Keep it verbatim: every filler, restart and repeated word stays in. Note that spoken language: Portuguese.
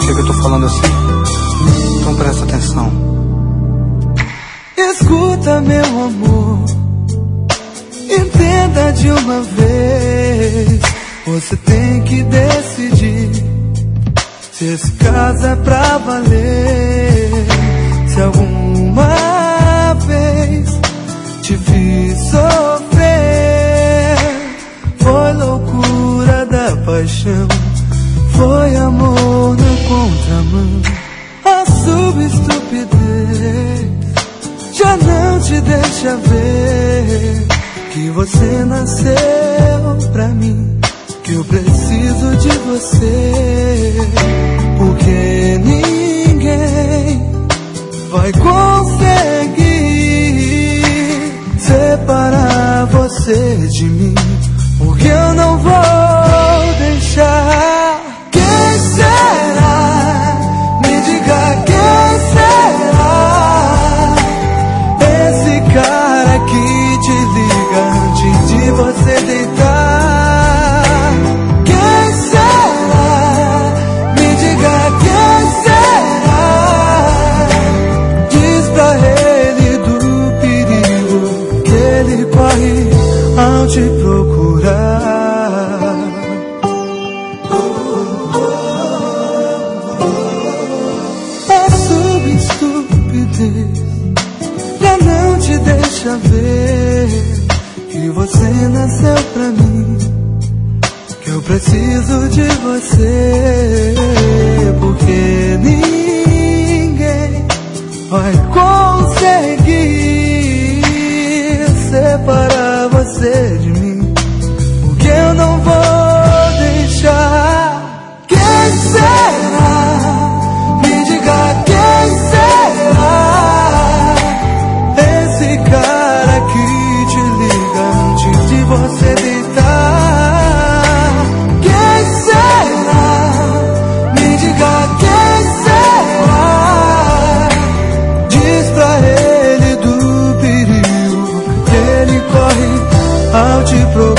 que eu tô falando assim? Então presta atenção. Escuta, meu amor, entenda de uma vez. Você tem que decidir se esse caso é pra valer. Se alguma vez te fiz sofrer, foi loucura da paixão, foi amor na contramão. A subestupidez já não te deixa ver que você nasceu pra mim, que eu preciso de você, porque ninguém vai conseguir separar você de mim, porque eu não vou deixar. Quem será? Me diga quem será? Esse cara que te liga antes de você deitar. Quem será? Me diga quem será? Diz pra ele do perigo que ele corre ao te procurar. A subestupidez já não te deixa ver que você nasceu pra mim, que eu preciso de você, porque ninguém vai conseguir separar você de mim, porque eu não vou deixar. Quem será? Me diga quem será? Esse cara que te liga antes de você deitar. Quem será? Me diga quem será? Diz pra ele do perigo que ele corre ao te procurar.